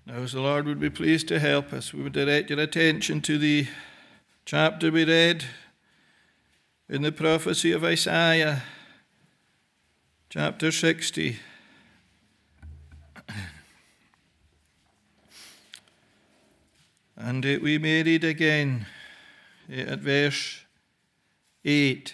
Now, as the Lord would be pleased to help us, we would direct your attention to the chapter we read in the prophecy of Isaiah, chapter 60. And we may read again at verse 8.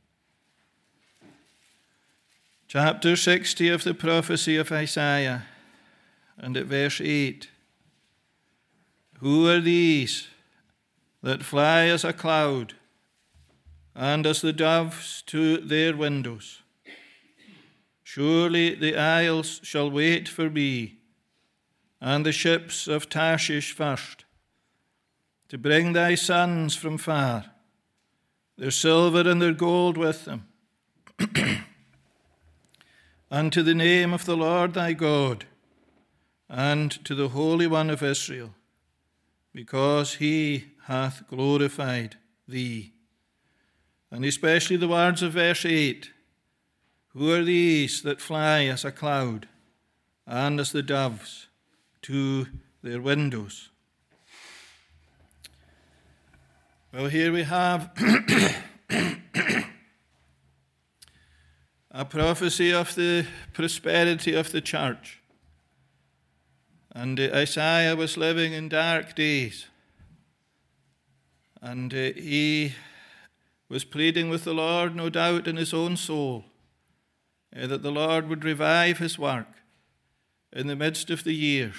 Chapter 60 of the prophecy of Isaiah, and at verse 8. Who are these that fly as a cloud, and as the doves to their windows? Surely the isles shall wait for me, and the ships of Tarshish first, to bring thy sons from far, their silver and their gold with them, unto the name of the Lord thy God, and to the Holy One of Israel, because he hath glorified thee. And especially the words of verse 8, who are these that fly as a cloud, and as the doves to their windows? Well, here we have a prophecy of the prosperity of the church. And Isaiah was living in dark days. And he was pleading with the Lord, no doubt, in his own soul, that the Lord would revive his work in the midst of the years.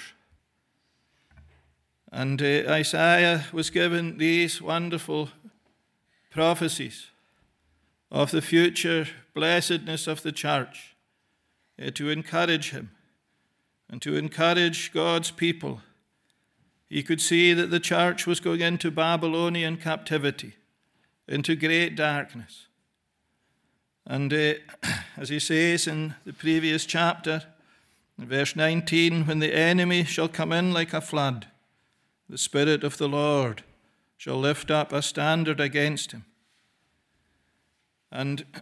And Isaiah was given these wonderful prophecies of the future blessedness of the church to encourage him and to encourage God's people. He could see that the church was going into Babylonian captivity, into great darkness. And as he says in the previous chapter, in verse 19, when the enemy shall come in like a flood, the Spirit of the Lord shall lift up a standard against him. And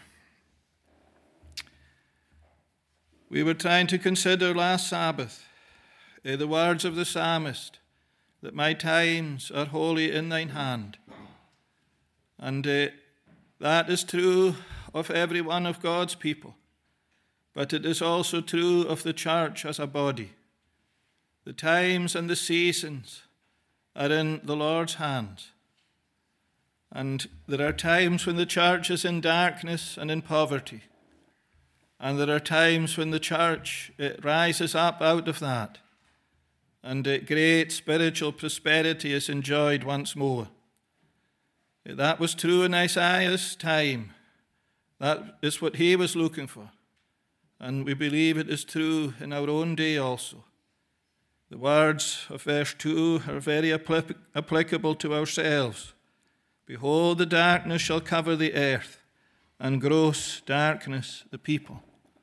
we were trying to consider last Sabbath the words of the psalmist, that my times are wholly in thine hand. And that is true of every one of God's people, but it is also true of the church as a body. The times and the seasons are in the Lord's hands. And there are times when the church is in darkness and in poverty. And there are times when the church rises up out of that, and great spiritual prosperity is enjoyed once more. That was true in Isaiah's time. That is what he was looking for. And we believe it is true in our own day also. The words of verse 2 are very applicable to ourselves. Behold, the darkness shall cover the earth, and gross darkness the people.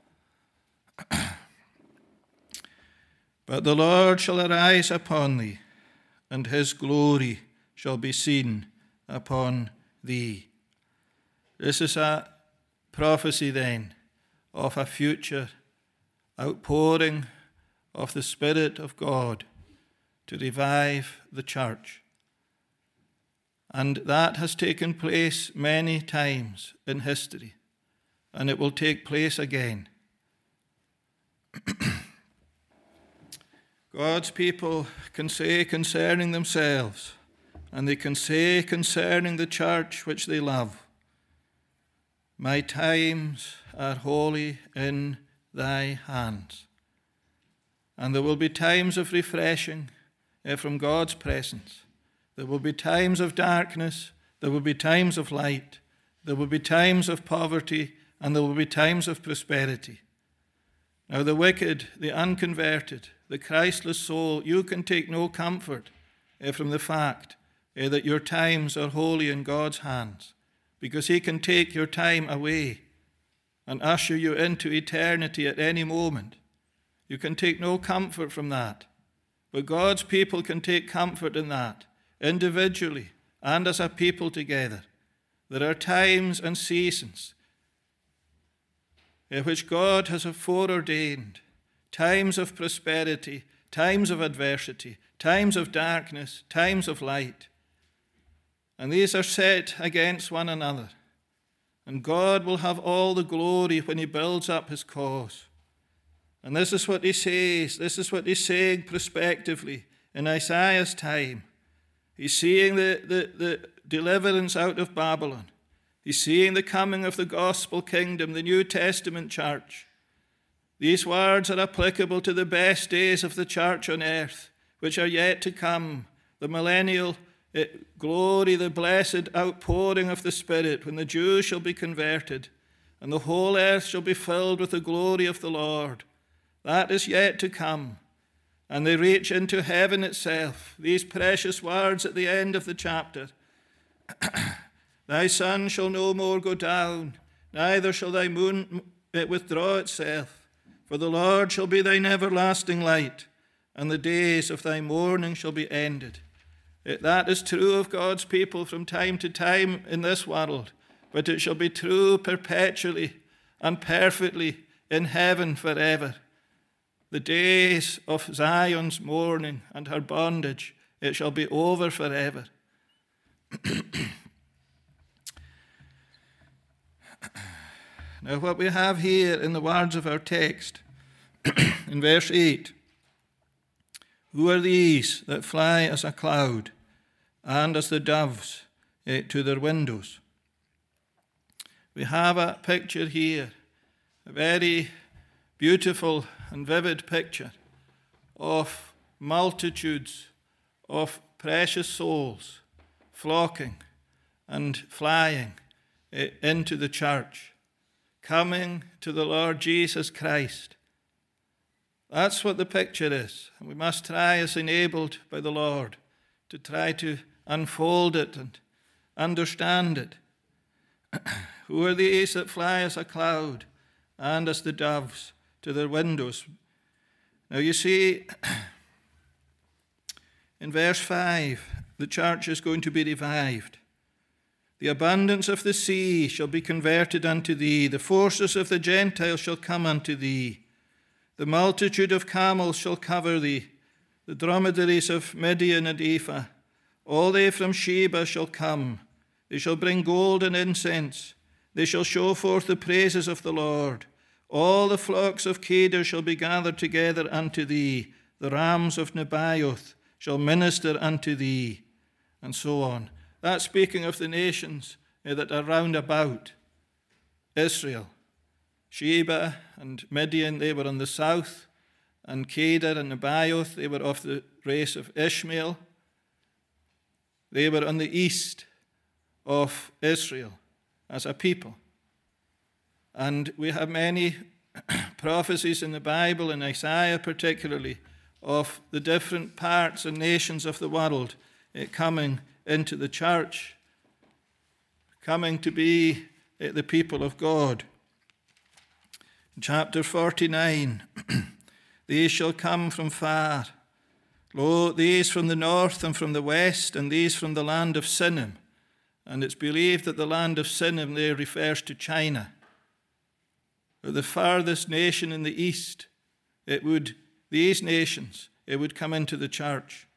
But the Lord shall arise upon thee, and his glory shall be seen upon thee. This is a prophecy then of a future outpouring of the Spirit of God to revive the church. And that has taken place many times in history, and it will take place again. God's people can say concerning themselves, and they can say concerning the church which they love, my times are wholly in thy hands. And there will be times of refreshing from God's presence. There will be times of darkness, there will be times of light, there will be times of poverty, and there will be times of prosperity. Now the wicked, the unconverted, the Christless soul, you can take no comfort from the fact that your times are wholly in God's hands, because he can take your time away and usher you into eternity at any moment. You can take no comfort from that. But God's people can take comfort in that, individually and as a people together. There are times and seasons which God has foreordained, times of prosperity, times of adversity, times of darkness, times of light. And these are set against one another. And God will have all the glory when he builds up his cause. And this is what he says. This is what he's saying prospectively in Isaiah's time. He's seeing the deliverance out of Babylon. He's seeing the coming of the gospel kingdom, the New Testament church. These words are applicable to the best days of the church on earth, which are yet to come, the millennial glory, the blessed outpouring of the Spirit, when the Jews shall be converted, and the whole earth shall be filled with the glory of the Lord. That is yet to come. And they reach into heaven itself. These precious words at the end of the chapter. Thy sun shall no more go down, neither shall thy moon withdraw itself. For the Lord shall be thine everlasting light, and the days of thy mourning shall be ended. That is true of God's people from time to time in this world, but it shall be true perpetually and perfectly in heaven forever. The days of Zion's mourning and her bondage, it shall be over forever. Now, what we have here in the words of our text, in verse 8, who are these that fly as a cloud, and as the doves to their windows? We have a picture here, a very beautiful and vivid picture of multitudes of precious souls flocking and flying into the church, coming to the Lord Jesus Christ. That's what the picture is. And we must try, as enabled by the Lord, to try to unfold it and understand it. Who are these that fly as a cloud and as the doves to their windows? Now you see, in verse 5, the church is going to be revived. The abundance of the sea shall be converted unto thee. The forces of the Gentiles shall come unto thee. The multitude of camels shall cover thee. The dromedaries of Midian and Ephah. All they from Sheba shall come. They shall bring gold and incense. They shall show forth the praises of the Lord. All the flocks of Kedar shall be gathered together unto thee. The rams of Nebaioth shall minister unto thee. And so on. That's speaking of the nations that are round about Israel. Sheba and Midian, they were on the south, and Kedar and Nebaioth, they were of the race of Ishmael. They were on the east of Israel as a people. And we have many prophecies in the Bible, in Isaiah particularly, of the different parts and nations of the world coming into the church, coming to be the people of God. In chapter 49, these shall come from far. Lo, these from the north and from the west, and these from the land of Sinim. And it's believed that the land of Sinim there refers to China. The farthest nation in the east, these nations, it would come into the church.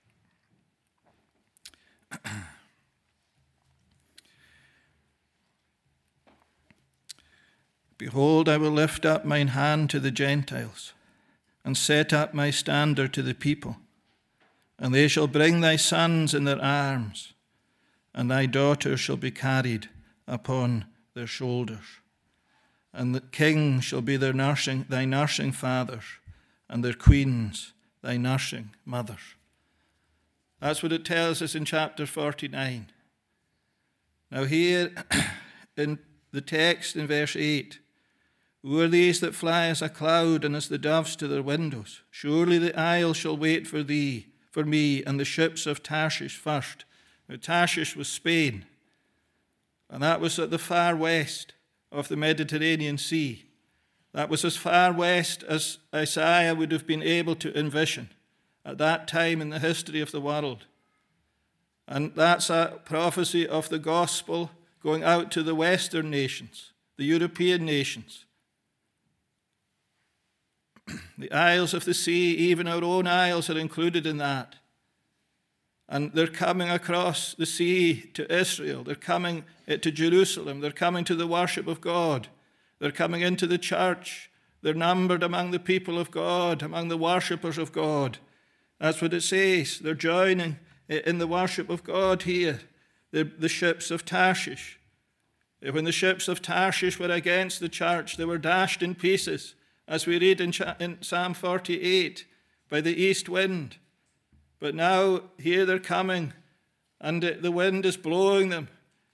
Behold, I will lift up mine hand to the Gentiles, and set up my standard to the people. And they shall bring thy sons in their arms, and thy daughters shall be carried upon their shoulders. And the kings shall be thy nursing fathers, and their queens thy nursing mothers. That's what it tells us in chapter 49. Now here in the text in verse 8, who are these that fly as a cloud and as the doves to their windows? Surely the isle shall wait for me, and the ships of Tarshish first. Now Tarshish was Spain, and that was at the far west of the Mediterranean Sea. That was as far west as Isaiah would have been able to envision at that time in the history of the world. And that's a prophecy of the gospel going out to the Western nations, the European nations. The isles of the sea, even our own isles, are included in that. And they're coming across the sea to Israel. They're coming to Jerusalem. They're coming to the worship of God. They're coming into the church. They're numbered among the people of God, among the worshippers of God. That's what it says. They're joining in the worship of God here. The ships of Tarshish. When the ships of Tarshish were against the church, they were dashed in pieces, as we read in Psalm 48, by the east wind. But now here they're coming, and the wind is blowing them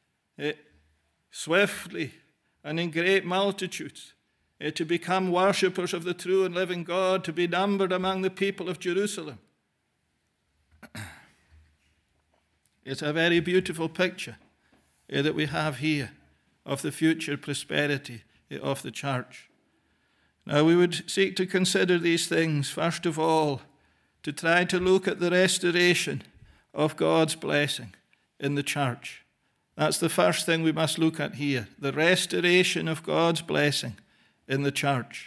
swiftly and in great multitudes to become worshippers of the true and living God, to be numbered among the people of Jerusalem. It's a very beautiful picture that we have here of the future prosperity of the church. Now we would seek to consider these things, first of all, to try to look at the restoration of God's blessing in the church. That's the first thing we must look at here, the restoration of God's blessing in the church.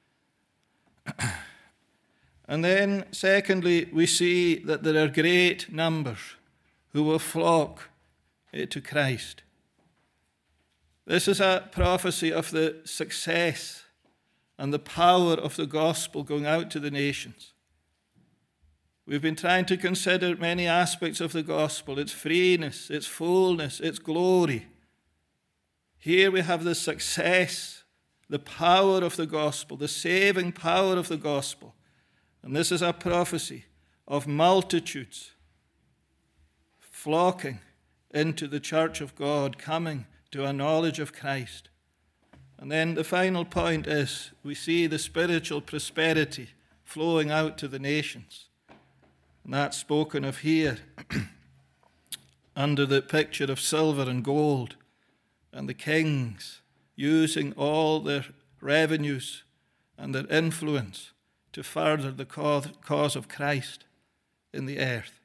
And then, secondly, we see that there are great numbers who will flock to Christ. This is a prophecy of the success and the power of the gospel going out to the nations. We've been trying to consider many aspects of the gospel, its freeness, its fullness, its glory. Here we have the success, the power of the gospel, the saving power of the gospel. And this is a prophecy of multitudes flocking into the church of God, coming to a knowledge of Christ. And then the final point is we see the spiritual prosperity flowing out to the nations. And that's spoken of here under the picture of silver and gold and the kings using all their revenues and their influence to further the cause of Christ in the earth.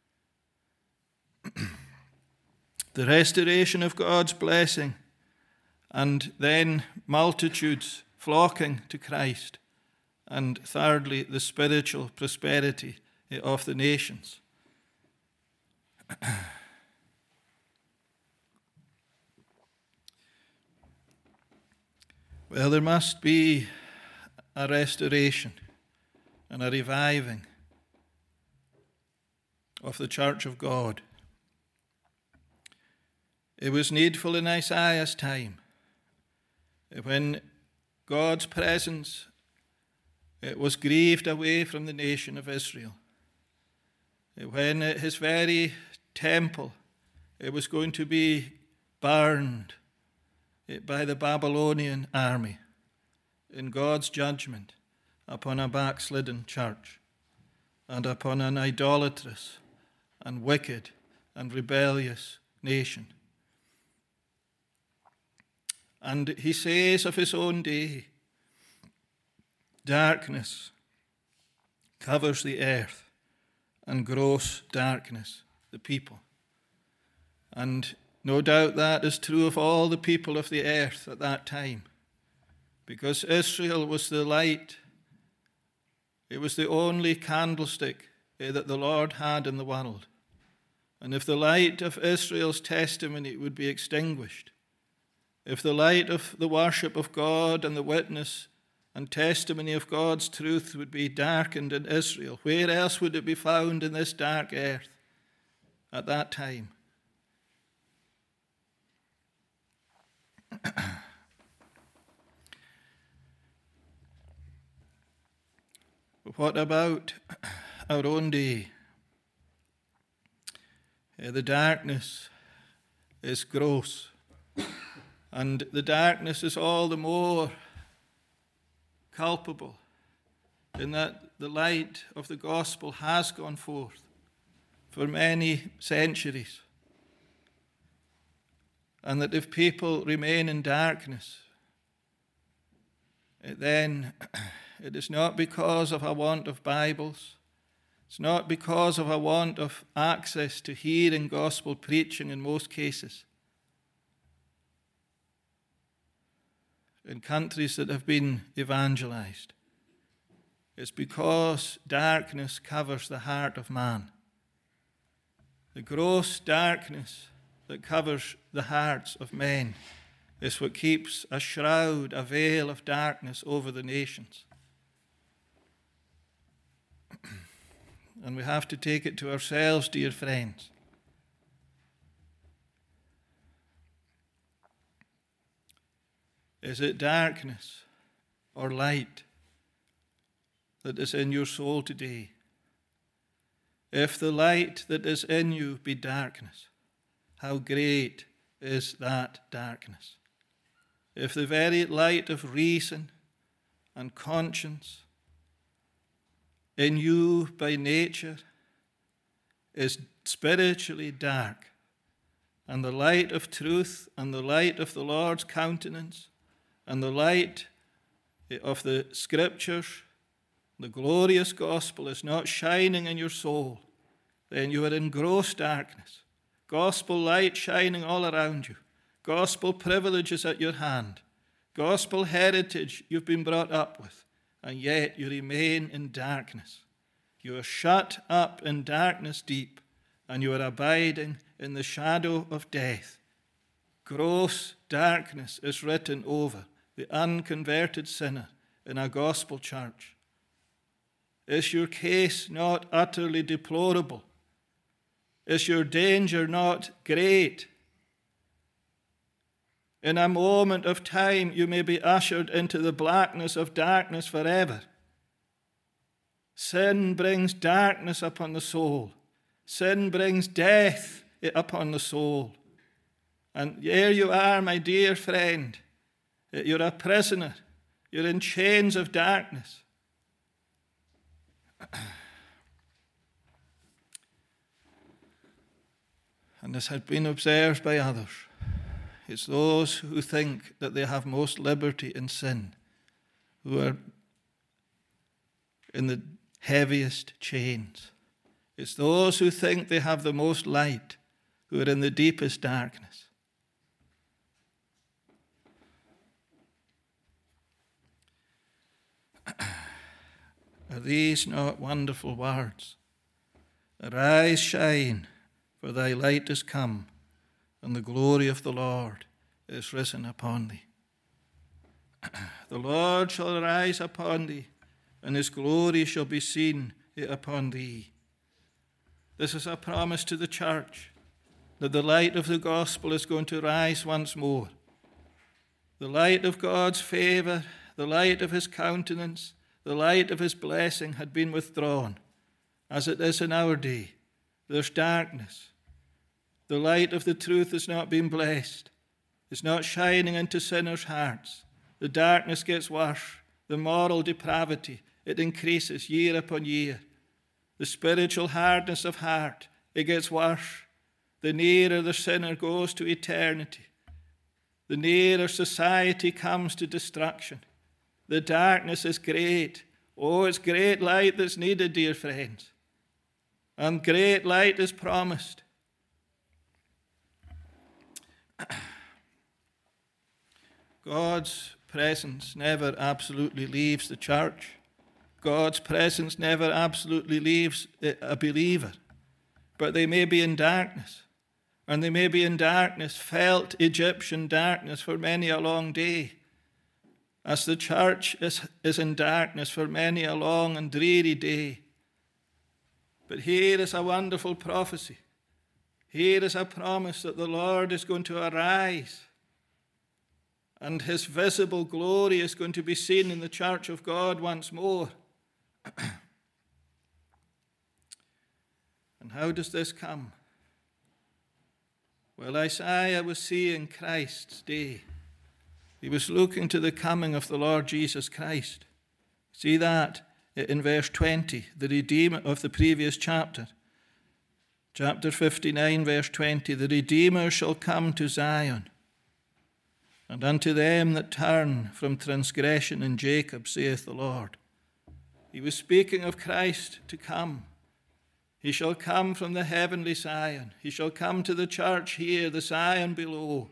The restoration of God's blessing, and then multitudes flocking to Christ, and thirdly, the spiritual prosperity of the nations. Well, there must be a restoration and a reviving of the church of God. It was needful in Isaiah's time, when God's presence was grieved away from the nation of Israel, when his very temple was going to be burned by the Babylonian army in God's judgment upon a backslidden church and upon an idolatrous and wicked and rebellious nation. And he says of his own day, darkness covers the earth and gross darkness the people. And no doubt that is true of all the people of the earth at that time, because Israel was the light. It was the only candlestick that the Lord had in the world. And if the light of Israel's testimony would be extinguished, if the light of the worship of God and the witness and testimony of God's truth would be darkened in Israel, where else would it be found in this dark earth at that time? But what about our own day? The darkness is gross, and the darkness is all the more culpable in that the light of the gospel has gone forth for many centuries, and that if people remain in darkness, then it is not because of a want of Bibles. It's not because of a want of access to hearing gospel preaching in most cases. In countries that have been evangelized, It's because darkness covers the heart of man. The gross darkness that covers the hearts of men is what keeps a shroud, a veil of darkness over the nations. And we have to take it to ourselves, dear friends. Is it darkness or light that is in your soul today? If the light that is in you be darkness, how great is that darkness? If the very light of reason and conscience in you by nature is spiritually dark, and the light of truth and the light of the Lord's countenance and the light of the Scriptures, the glorious gospel is not shining in your soul, then you are in gross darkness. Gospel light shining all around you. Gospel privileges at your hand. Gospel heritage you've been brought up with, and yet you remain in darkness. You are shut up in darkness deep, and you are abiding in the shadow of death. Gross darkness is written over the unconverted sinner in a gospel church. Is your case not utterly deplorable? Is your danger not great? In a moment of time, you may be ushered into the blackness of darkness forever. Sin brings darkness upon the soul. Sin brings death upon the soul. And here you are, my dear friend. You're a prisoner. You're in chains of darkness. And this has been observed by others. It's those who think that they have most liberty in sin who are in the heaviest chains. It's those who think they have the most light who are in the deepest darkness. Are these not wonderful words? Arise, shine, for thy light is come, and the glory of the Lord is risen upon thee. The Lord shall arise upon thee, and his glory shall be seen upon thee. This is a promise to the church, that the light of the gospel is going to rise once more. The light of God's favor, the light of his countenance, the light of his blessing had been withdrawn, as it is in our day. There's darkness. The light of the truth has not been blessed. It's not shining into sinners' hearts. The darkness gets worse. The moral depravity, it increases year upon year. The spiritual hardness of heart, it gets worse. The nearer the sinner goes to eternity, the nearer society comes to destruction. The darkness is great. Oh, it's great light that's needed, dear friends. And great light is promised. God's presence never absolutely leaves the church. God's presence never absolutely leaves a believer. But they may be in darkness. And they may be in darkness, felt Egyptian darkness for many a long day. As the church is in darkness for many a long and dreary day. But here is a wonderful prophecy. Here is a promise that the Lord is going to arise, and his visible glory is going to be seen in the church of God once more. And how does this come? Well, Isaiah was seeing Christ's day. He was looking to the coming of the Lord Jesus Christ. See that in verse 20, the Redeemer of the previous chapter. Chapter 59, verse 20, the Redeemer shall come to Zion, and unto them that turn from transgression in Jacob, saith the Lord. He was speaking of Christ to come. He shall come from the heavenly Zion. He shall come to the church here, the Zion below.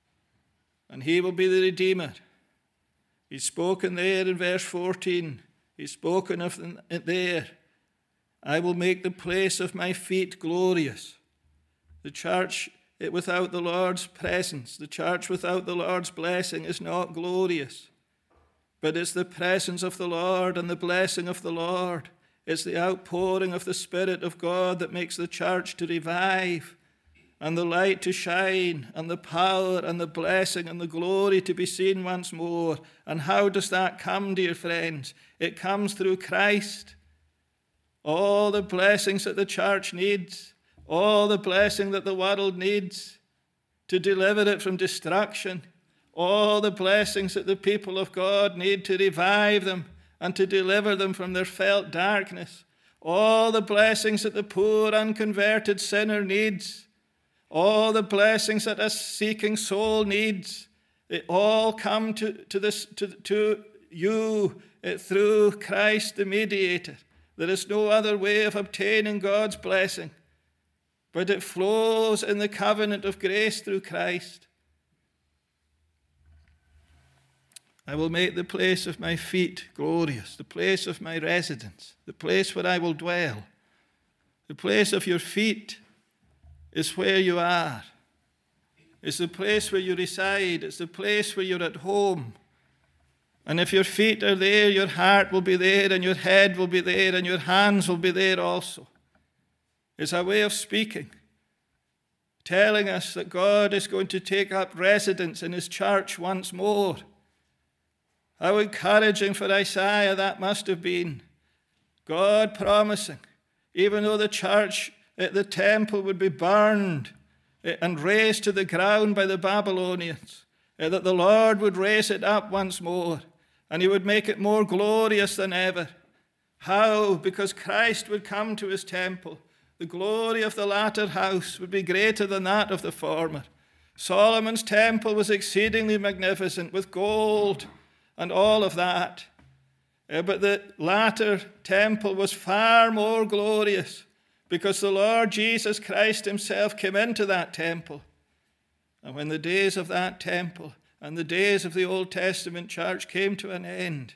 And he will be the Redeemer. He's spoken there in verse 14. He's spoken of it there. I will make the place of my feet glorious. The church without the Lord's presence, the church without the Lord's blessing is not glorious. But it's the presence of the Lord and the blessing of the Lord. It's the outpouring of the Spirit of God that makes the church to revive and the light to shine and the power and the blessing and the glory to be seen once more. And how does that come, dear friends? It comes through Christ. All the blessings that the church needs, all the blessing that the world needs to deliver it from destruction, all the blessings that the people of God need to revive them and to deliver them from their felt darkness, all the blessings that the poor unconverted sinner needs, all the blessings that a seeking soul needs, they all come to you through Christ the mediator. There is no other way of obtaining God's blessing, but it flows in the covenant of grace through Christ. I will make the place of my feet glorious, the place of my residence, the place where I will dwell. The place of your feet is where you are. It's the place where you reside. It's the place where you're at home. And if your feet are there, your heart will be there, and your head will be there, and your hands will be there also. It's a way of speaking, telling us that God is going to take up residence in his church once more. How encouraging for Isaiah that must have been. God promising, even though the church at the temple would be burned and razed to the ground by the Babylonians, that the Lord would raise it up once more, and he would make it more glorious than ever. How? Because Christ would come to his temple. The glory of the latter house would be greater than that of the former. Solomon's temple was exceedingly magnificent with gold and all of that. But the latter temple was far more glorious because the Lord Jesus Christ himself came into that temple. And when the days of that temple and the days of the Old Testament church came to an end,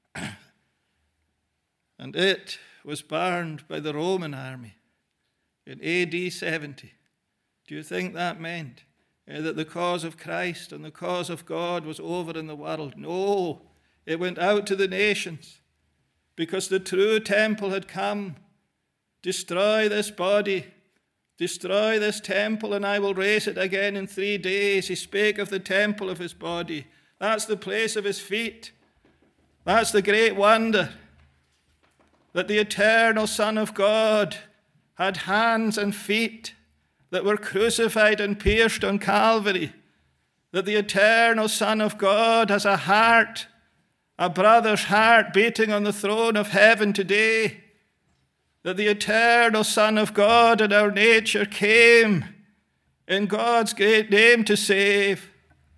and it was burned by the Roman army in AD 70, do you think that meant that the cause of Christ and the cause of God was over in the world? No, it went out to the nations because the true temple had come. Destroy this body, destroy this temple, and I will raise it again in 3 days. He spake of the temple of his body. That's the place of his feet. That's the great wonder, that the eternal Son of God had hands and feet that were crucified and pierced on Calvary, that the eternal Son of God has a heart, a brother's heart beating on the throne of heaven today, that the eternal Son of God in our nature came in God's great name to save.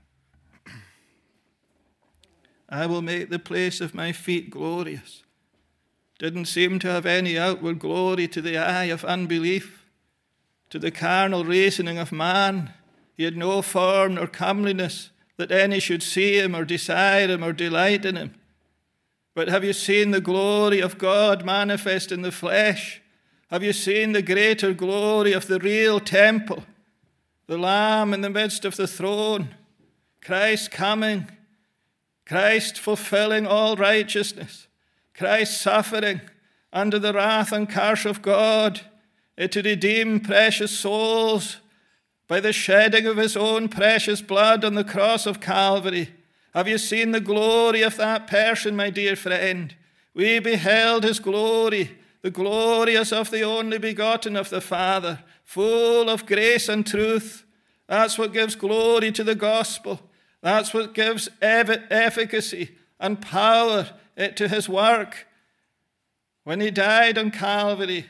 I will make the place of my feet glorious. Didn't seem to have any outward glory to the eye of unbelief, to the carnal reasoning of man. He had no form nor comeliness that any should see him or desire him or delight in him. But have you seen the glory of God manifest in the flesh? Have you seen the greater glory of the real temple? The Lamb in the midst of the throne, Christ coming, Christ fulfilling all righteousness, Christ suffering under the wrath and curse of God to redeem precious souls by the shedding of his own precious blood on the cross of Calvary. Have you seen the glory of that person, my dear friend? We beheld his glory, the glory as of the only begotten of the Father, full of grace and truth. That's what gives glory to the gospel. That's what gives efficacy and power to his work. When he died on Calvary,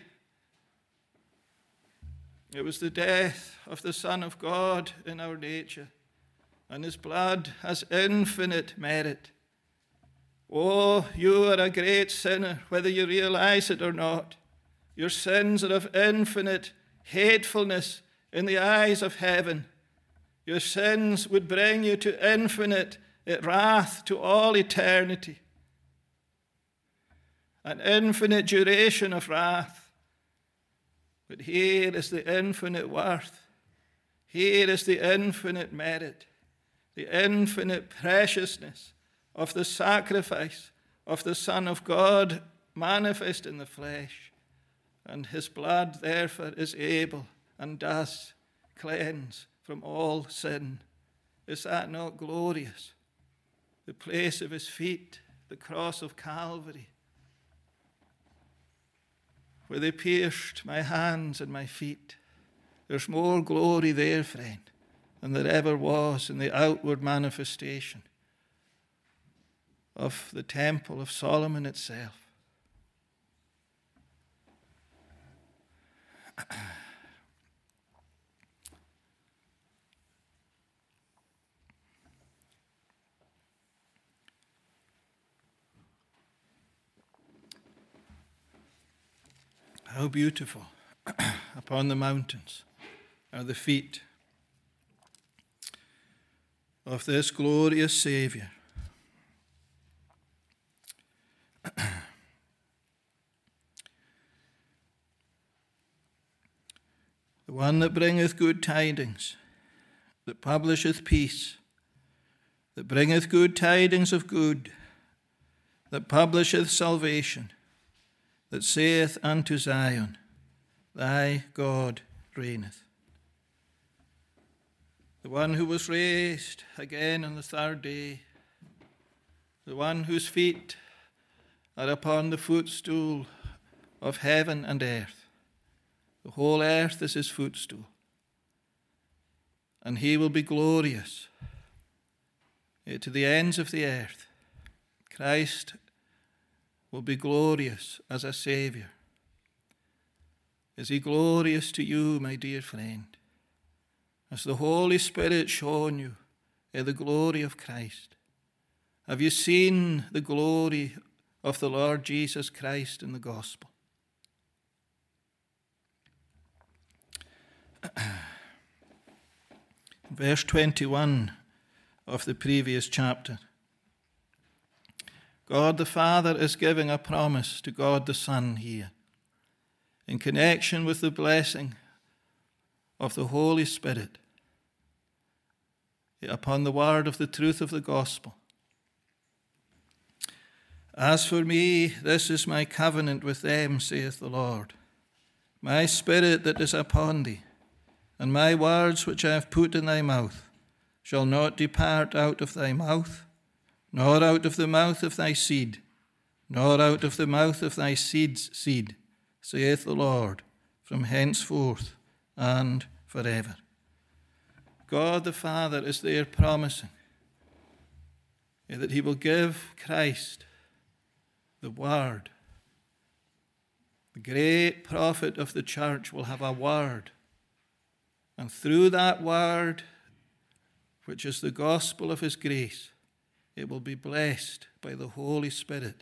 it was the death of the Son of God in our nature, and his blood has infinite merit. Oh, you are a great sinner, whether you realize it or not. Your sins are of infinite hatefulness in the eyes of heaven. Your sins would bring you to infinite wrath to all eternity. an infinite duration of wrath. But here is the infinite worth. Here is the infinite merit, the infinite preciousness of the sacrifice of the Son of God manifest in the flesh. And his blood, therefore, is able and does cleanse from all sin. Is that not glorious? The place of his feet, the cross of Calvary, where they pierced my hands and my feet. There's more glory there, friend, than there ever was in the outward manifestation of the temple of Solomon itself. How beautiful upon the mountains are the feet of this glorious Savior. The one that bringeth good tidings, that publisheth peace, that bringeth good tidings of good, that publisheth salvation, that saith unto Zion, Thy God reigneth. The one who was raised again on the third day, the one whose feet are upon the footstool of heaven and earth. The whole earth is his footstool. And he will be glorious to the ends of the earth. Christ will be glorious as a Savior. Is he glorious to you, my dear friend? Has the Holy Spirit shown you the glory of Christ? Have you seen the glory of the Lord Jesus Christ in the gospel? Verse 21 of the previous chapter. God the Father is giving a promise to God the Son here in connection with the blessing of the Holy Spirit upon the word of the truth of the gospel. As for me, this is my covenant with them, saith the Lord. My spirit that is upon thee, and my words which I have put in thy mouth, shall not depart out of thy mouth, nor out of the mouth of thy seed, nor out of the mouth of thy seed's seed, saith the Lord, from henceforth and forever. God the Father is there promising that he will give Christ the word. The great prophet of the church will have a word. And through that word, which is the gospel of his grace, it will be blessed by the Holy Spirit.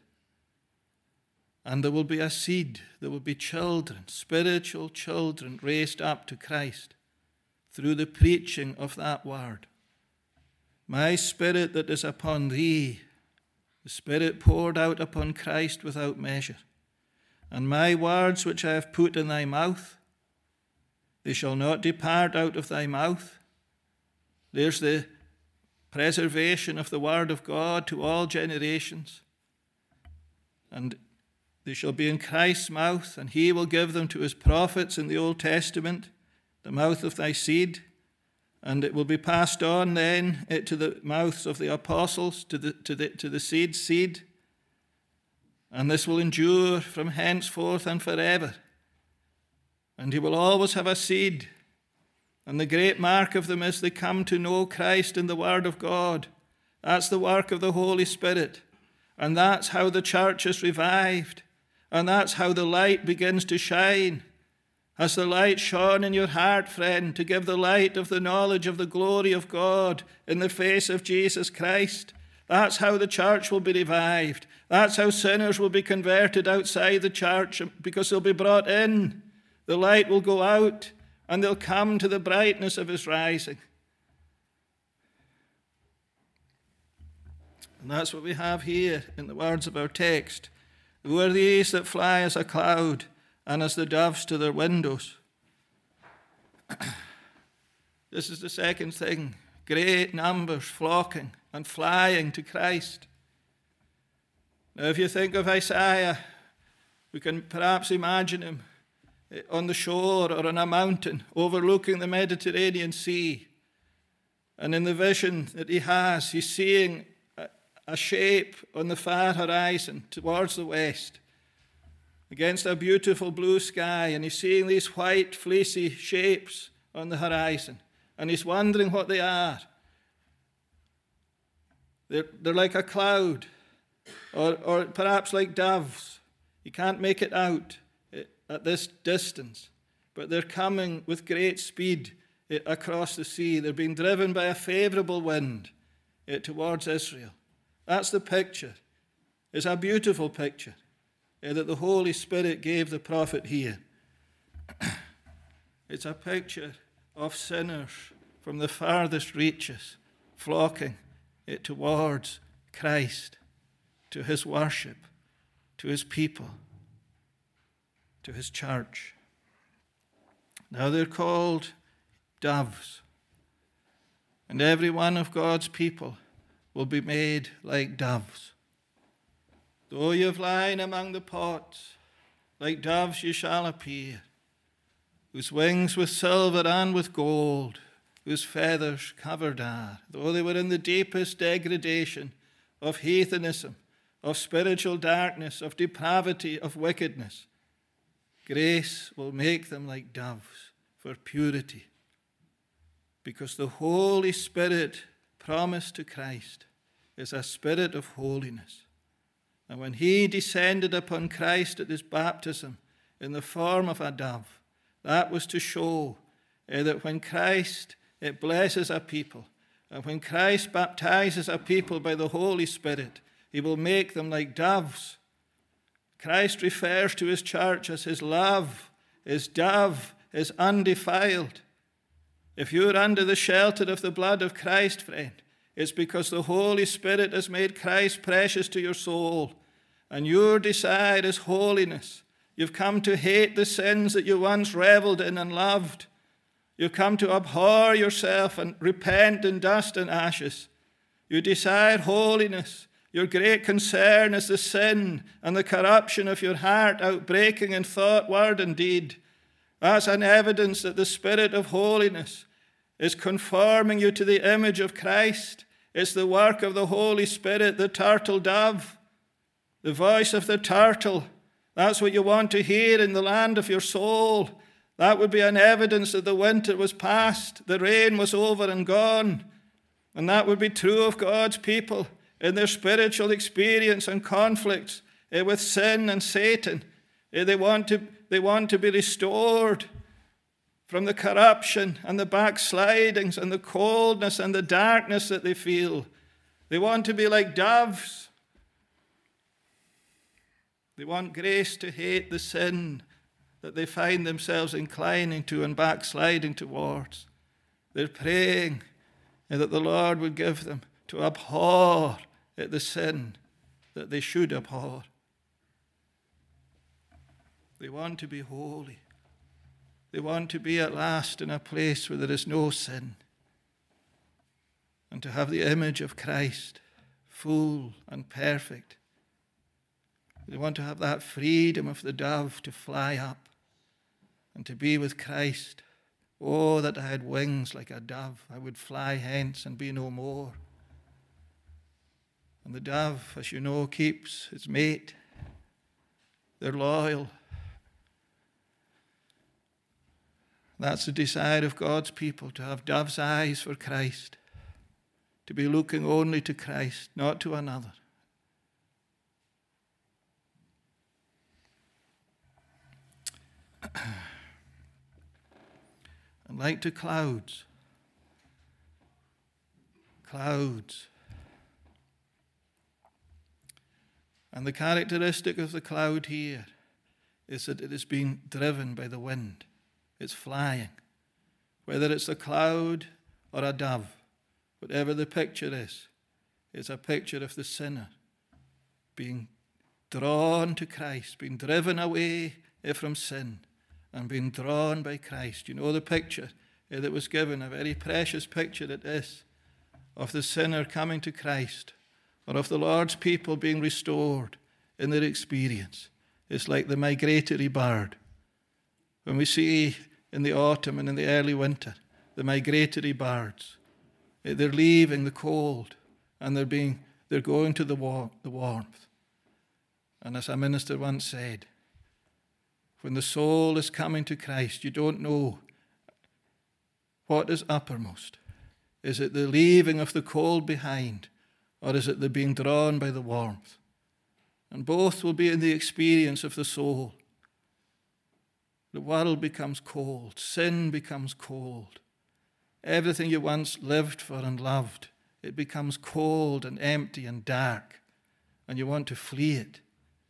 And there will be a seed, there will be children, spiritual children raised up to Christ through the preaching of that word. My spirit that is upon thee, the Spirit poured out upon Christ without measure. And my words which I have put in thy mouth, they shall not depart out of thy mouth. There's the preservation of the word of God to all generations. And they shall be in Christ's mouth, and he will give them to his prophets in the Old Testament, the mouth of thy seed. And it will be passed on then to the mouths of the apostles, to the seed's seed. And this will endure from henceforth and forever. And he will always have a seed. And the great mark of them is they come to know Christ in the Word of God. That's the work of the Holy Spirit. And that's how the church is revived. And that's how the light begins to shine. Has the light shone in your heart, friend, to give the light of the knowledge of the glory of God in the face of Jesus Christ? That's how the church will be revived. That's how sinners will be converted outside the church, because they'll be brought in. The light will go out, and they'll come to the brightness of his rising. And that's what we have here in the words of our text. Who are these that fly as a cloud and as the doves to their windows? This is the second thing. Great numbers flocking and flying to Christ. Now, if you think of Isaiah, we can perhaps imagine him on the shore or on a mountain overlooking the Mediterranean Sea. And in the vision that he has, he's seeing a shape on the far horizon towards the west against a beautiful blue sky. And he's seeing these white, fleecy shapes on the horizon. And he's wondering what they are. They're like a cloud or perhaps like doves. You can't make it out at this distance, but they're coming with great speed across the sea. They're being driven by a favorable wind towards Israel. That's the picture. It's a beautiful picture that the Holy Spirit gave the prophet here. It's a picture of sinners from the farthest reaches flocking towards Christ, to his worship, to his people, to his church. Now they're called doves, and every one of God's people will be made like doves. Though you have lain among the pots, like doves you shall appear, whose wings with silver and with gold, whose feathers covered are. Though they were in the deepest degradation of heathenism, of spiritual darkness, of depravity, of wickedness, grace will make them like doves for purity. Because the Holy Spirit promised to Christ is a spirit of holiness. And when he descended upon Christ at his baptism in the form of a dove, that was to show that when Christ blesses a people, and when Christ baptizes a people by the Holy Spirit, he will make them like doves. Christ refers to his church as his love, his dove, is undefiled. If you're under the shelter of the blood of Christ, friend, it's because the Holy Spirit has made Christ precious to your soul, and your desire is holiness. You've come to hate the sins that you once reveled in and loved. You've come to abhor yourself and repent in dust and ashes. You desire holiness. Your great concern is the sin and the corruption of your heart outbreaking in thought, word, and deed. That's an evidence that the Spirit of holiness is conforming you to the image of Christ. It's the work of the Holy Spirit, the turtle dove, the voice of the turtle. That's what you want to hear in the land of your soul. That would be an evidence that the winter was past, the rain was over and gone. And that would be true of God's people in their spiritual experience and conflicts with sin and Satan. They want to be restored from the corruption and the backslidings and the coldness and the darkness that they feel. They want to be like doves. They want grace to hate the sin that they find themselves inclining to and backsliding towards. They're praying that the Lord would give them to abhor the sin that they should abhor. They want to be holy. They want to be at last in a place where there is no sin, and to have the image of Christ, full and perfect. They want to have that freedom of the dove to fly up and to be with Christ. Oh, that I had wings like a dove. I would fly hence and be no more. And the dove, as you know, keeps its mate. They're loyal. That's the desire of God's people, to have dove's eyes for Christ, to be looking only to Christ, not to another. And like to clouds, and the characteristic of the cloud here is that it is being driven by the wind. It's flying. Whether it's a cloud or a dove, whatever the picture is, it's a picture of the sinner being drawn to Christ, been driven away from sin and been drawn by Christ. You know the picture that was given, a very precious picture it is, of the sinner coming to Christ, or of the Lord's people being restored in their experience. It's like the migratory bird. When we see in the autumn and in the early winter, the migratory birds, they're leaving the cold and they're going to the warmth. And as a minister once said, when the soul is coming to Christ, you don't know what is uppermost. Is it the leaving of the cold behind, or is it the being drawn by the warmth? And both will be in the experience of the soul. The world becomes cold. Sin becomes cold. Everything you once lived for and loved, it becomes cold and empty and dark, and you want to flee it.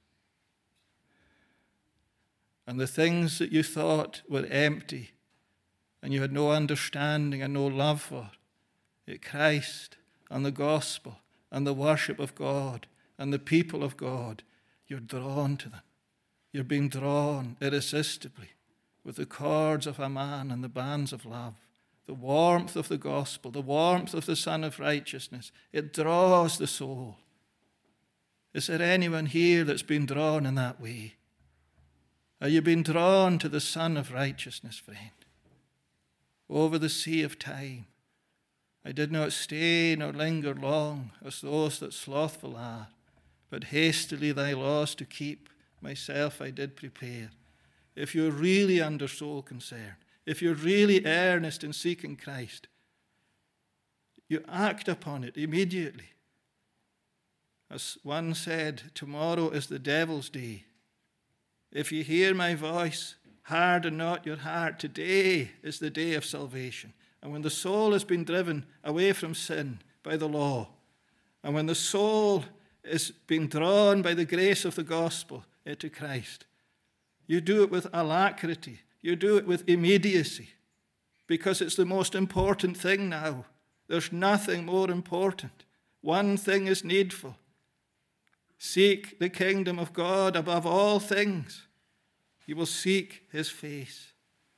And the things that you thought were empty and you had no understanding and no love for, Christ and the gospel and the worship of God and the people of God, you're drawn to them. You're being drawn irresistibly with the cords of a man and the bands of love. The warmth of the gospel, the warmth of the Son of Righteousness, it draws the soul. Is there anyone here that's been drawn in that way? Are you being drawn to the Son of Righteousness, friend? Over the sea of time, I did not stay nor linger long, as those that slothful are, but hastily thy laws to keep, myself I did prepare. If you're really under soul concern, if you're really earnest in seeking Christ, you act upon it immediately. As one said, tomorrow is the devil's day. If you hear my voice, harden not your heart. Today is the day of salvation. And when the soul has been driven away from sin by the law, and when the soul is being drawn by the grace of the gospel to Christ, you do it with alacrity. You do it with immediacy, because it's the most important thing now. There's nothing more important. One thing is needful. Seek the kingdom of God above all things. You will seek his face.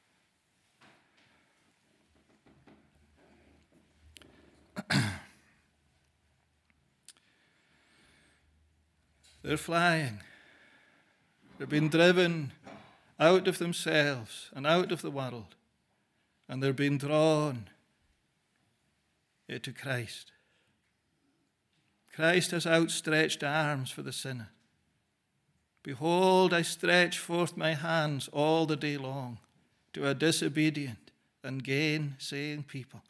They're flying. They're being driven out of themselves and out of the world, and they're being drawn to Christ. Christ has outstretched arms for the sinner. Behold, I stretch forth my hands all the day long to a disobedient and gainsaying people.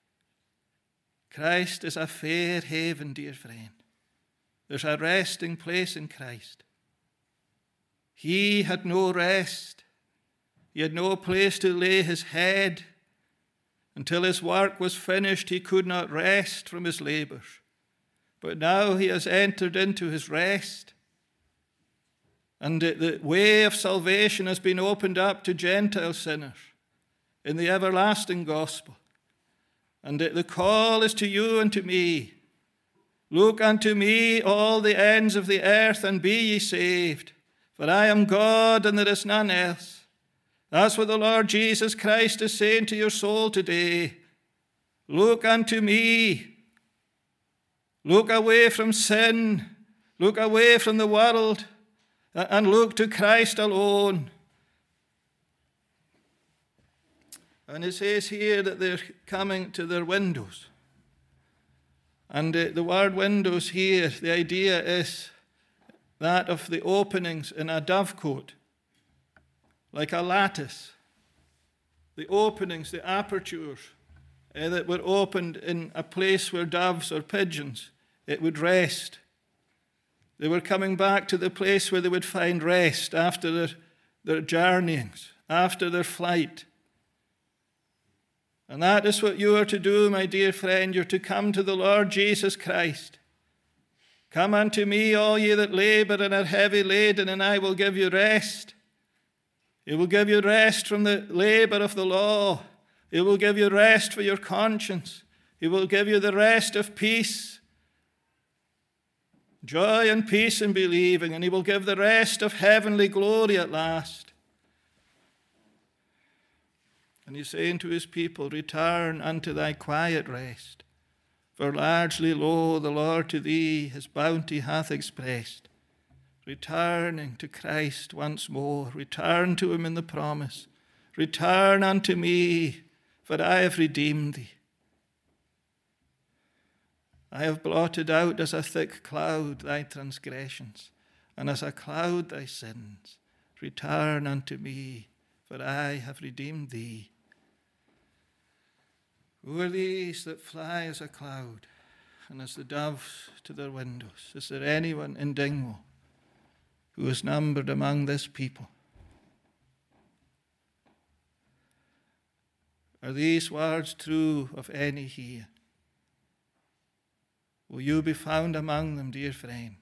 Christ is a fair haven, dear friend. There's a resting place in Christ. He had no rest. He had no place to lay his head. Until his work was finished, he could not rest from his labors. But now he has entered into his rest. And the way of salvation has been opened up to Gentile sinners in the everlasting gospel. And the call is to you and to me. Look unto me, all the ends of the earth, and be ye saved. For I am God, and there is none else. That's what the Lord Jesus Christ is saying to your soul today. Look unto me. Look away from sin. Look away from the world. And look to Christ alone. And it says here that they're coming to their windows. And the word windows here, the idea is that of the openings in a dovecote, like a lattice. The openings, the apertures that were opened in a place where doves or pigeons, it would rest. They were coming back to the place where they would find rest after their journeyings, after their flight. And that is what you are to do, my dear friend. You're to come to the Lord Jesus Christ. Come unto me, all ye that labor and are heavy laden, and I will give you rest. He will give you rest from the labor of the law. He will give you rest for your conscience. He will give you the rest of peace. joy and peace in believing, and he will give the rest of heavenly glory at last. And he's saying to his people, return unto thy quiet rest, for largely, lo, the Lord to thee his bounty hath expressed. Returning to Christ once more, return to him in the promise, return unto me, for I have redeemed thee. I have blotted out as a thick cloud thy transgressions, and as a cloud thy sins. Return unto me, for I have redeemed thee. Who are these that fly as a cloud, and as the doves to their windows? Is there anyone in Dingwall who is numbered among this people? Are these words true of any here? Will you be found among them, dear friend?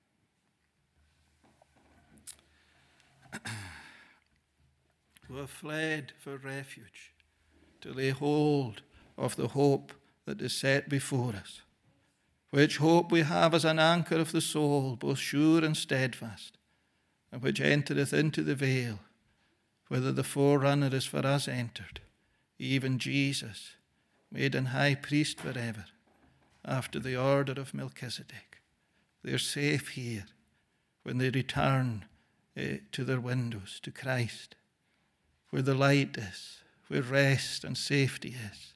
Who have fled for refuge, to lay hold of the hope that is set before us, which hope we have as an anchor of the soul, both sure and steadfast, and which entereth into the veil, whither the forerunner is for us entered, even Jesus, made an high priest forever, after the order of Melchizedek. They're safe here when they return to their windows, to Christ, where the light is, where rest and safety is.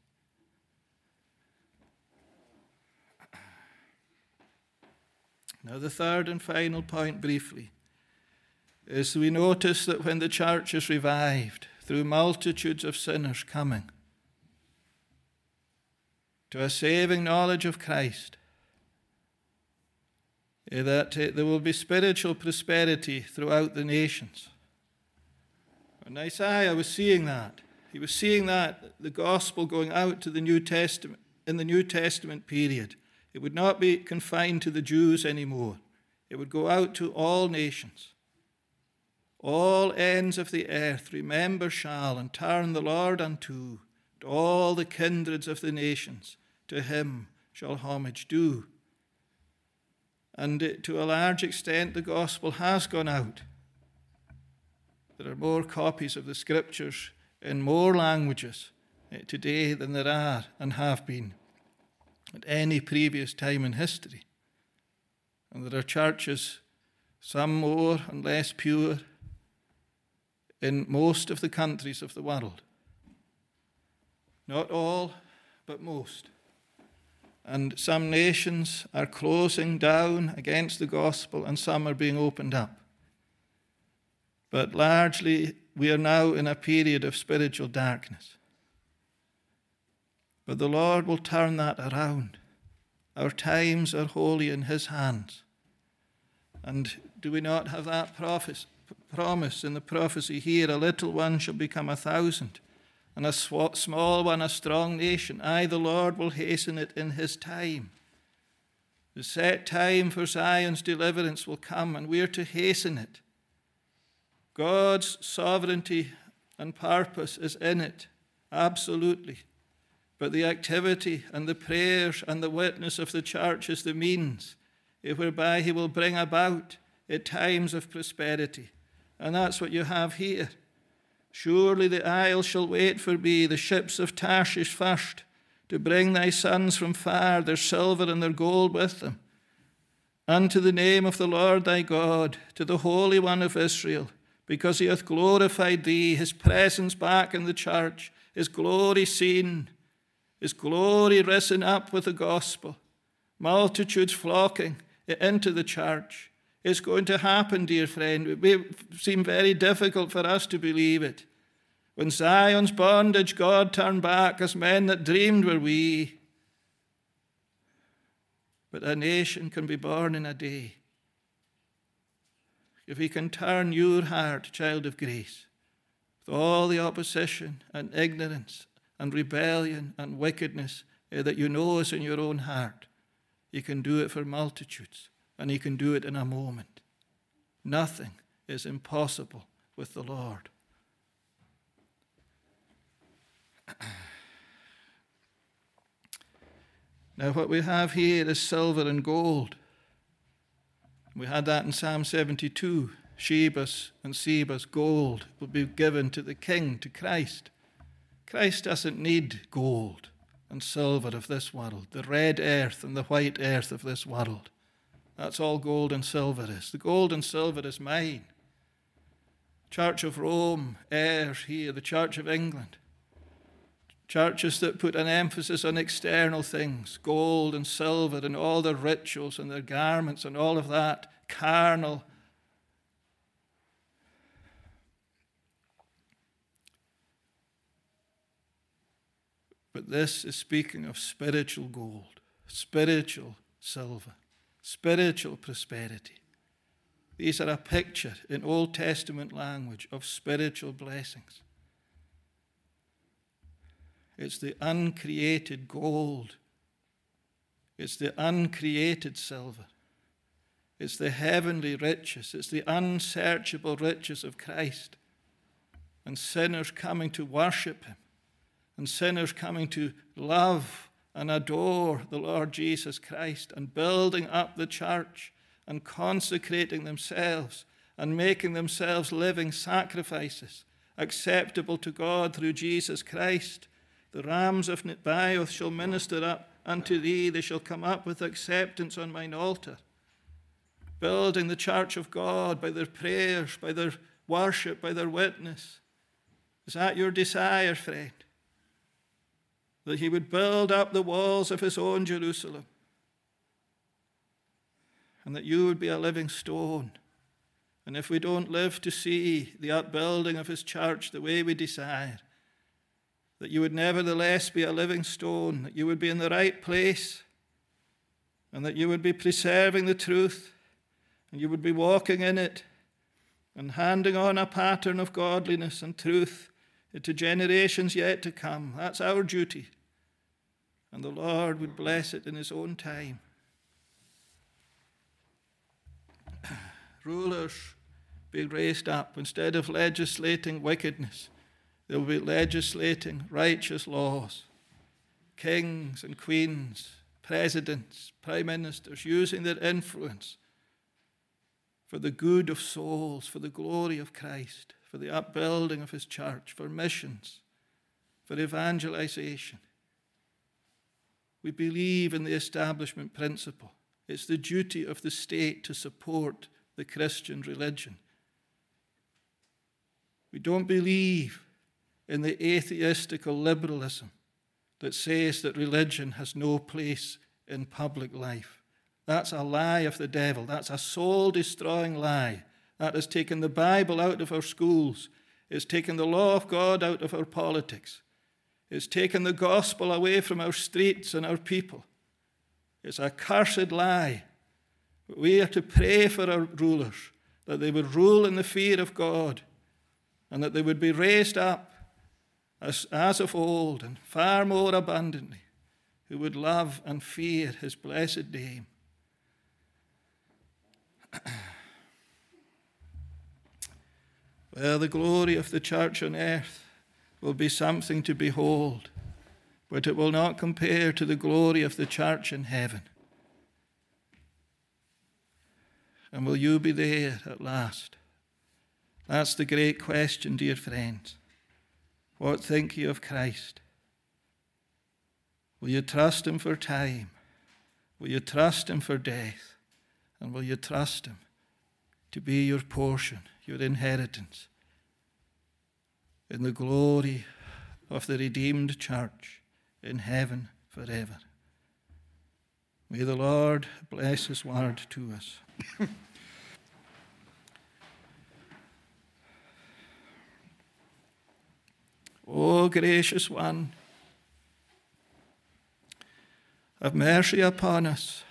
Now, the third and final point, briefly, is we notice that when the church is revived through multitudes of sinners coming to a saving knowledge of Christ, that there will be spiritual prosperity throughout the nations. And Isaiah was seeing that. He was seeing that, the gospel going out to the New Testament, in the New Testament period. It would not be confined to the Jews anymore. It would go out to all nations. All ends of the earth remember shall and turn the Lord unto, and all the kindreds of the nations to him shall homage do. And to a large extent the gospel has gone out. There are more copies of the scriptures in more languages today than there are and have been at any previous time in history. And there are churches, some more and less pure, in most of the countries of the world. Not all, but most. And some nations are closing down against the gospel, and some are being opened up. But largely, we are now in a period of spiritual darkness. But the Lord will turn that around. Our times are wholly in his hands. And do we not have that promise in the prophecy here? A little one shall become 1,000, and a small one a strong nation. I, the Lord, will hasten it in his time. The set time for Zion's deliverance will come, and we are to hasten it. God's sovereignty and purpose is in it, absolutely. But the activity and the prayers and the witness of the church is the means whereby he will bring about times of prosperity. And that's what you have here. Surely the isle shall wait for me, the ships of Tarshish first, to bring thy sons from far, their silver and their gold with them, unto the name of the Lord thy God, to the Holy One of Israel, because he hath glorified thee, his presence back in the church, his glory seen, his glory risen up with the gospel, multitudes flocking into the church. It's going to happen, dear friend. It may seem very difficult for us to believe it. When Zion's bondage God turned back, as men that dreamed were we. But a nation can be born in a day. If he can turn your heart, child of grace, with all the opposition and ignorance and rebellion and wickedness that you know is in your own heart, he can do it for multitudes, and he can do it in a moment. Nothing is impossible with the Lord. Now, what we have here is silver and gold. We had that in Psalm 72. Sheba's and Seba's gold will be given to the king, to Christ. Christ doesn't need gold and silver of this world, the red earth and the white earth of this world. That's all gold and silver is. The gold and silver is mine. Church of Rome, heirs here, the Church of England. Churches that put an emphasis on external things, gold and silver and all their rituals and their garments and all of that, carnal. But this is speaking of spiritual gold, spiritual silver, spiritual prosperity. These are a picture in Old Testament language of spiritual blessings. It's the uncreated gold. It's the uncreated silver. It's the heavenly riches. It's the unsearchable riches of Christ. And sinners coming to worship him. And sinners coming to love and adore the Lord Jesus Christ and building up the church and consecrating themselves and making themselves living sacrifices acceptable to God through Jesus Christ. The rams of Nebaioth shall minister up unto thee. They shall come up with acceptance on mine altar. Building the church of God by their prayers, by their worship, by their witness. Is that your desire, friend? That he would build up the walls of his own Jerusalem. And that you would be a living stone. And if we don't live to see the upbuilding of his church the way we desire, that you would nevertheless be a living stone, that you would be in the right place, and that you would be preserving the truth, and you would be walking in it, and handing on a pattern of godliness and truth to generations yet to come. That's our duty. And the Lord would bless it in his own time. Rulers be raised up. Instead of legislating wickedness, they will be legislating righteous laws. Kings and queens, presidents, prime ministers, using their influence for the good of souls, for the glory of Christ, for the upbuilding of his church, for missions, for evangelization. We believe in the establishment principle. It's the duty of the state to support the Christian religion. We don't believe in the atheistical liberalism that says that religion has no place in public life. That's a lie of the devil. That's a soul-destroying lie. That has taken the Bible out of our schools. It's taken the law of God out of our politics. It's taken the gospel away from our streets and our people. It's a cursed lie. But we are to pray for our rulers, that they would rule in the fear of God, and that they would be raised up as of old and far more abundantly, who would love and fear his blessed name. Well, the glory of the church on earth will be something to behold, but it will not compare to the glory of the church in heaven. And will you be there at last? That's the great question, dear friends. What think you of Christ? Will you trust him for time? Will you trust him for death? And will you trust him to be your portion, your inheritance, in the glory of the redeemed church in heaven forever? May the Lord bless his word to us. O gracious one, have mercy upon us.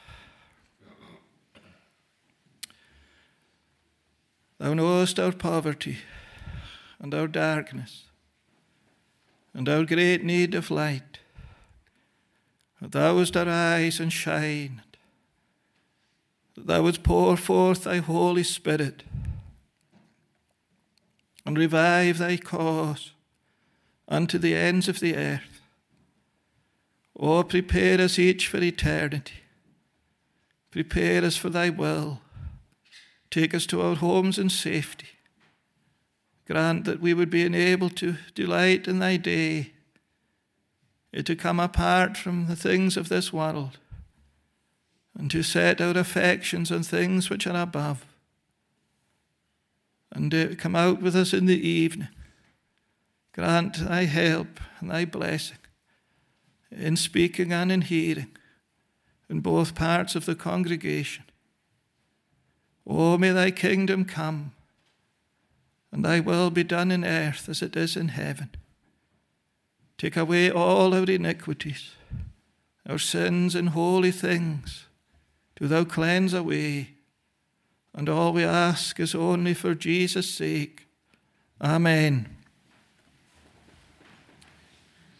Thou knowest our poverty and our darkness and our great need of light. That thou wouldst arise and shine, that thou wouldst pour forth thy Holy Spirit and revive thy cause unto the ends of the earth. O prepare us each for eternity. Prepare us for thy will. Take us to our homes in safety. Grant that we would be enabled to delight in thy day, to come apart from the things of this world, and to set our affections on things which are above, and to come out with us in the evening. Grant thy help and thy blessing in speaking and in hearing in both parts of the congregation. O may thy kingdom come, and thy will be done in earth as it is in heaven. Take away all our iniquities, our sins and holy things, do thou cleanse away. And all we ask is only for Jesus' sake. Amen.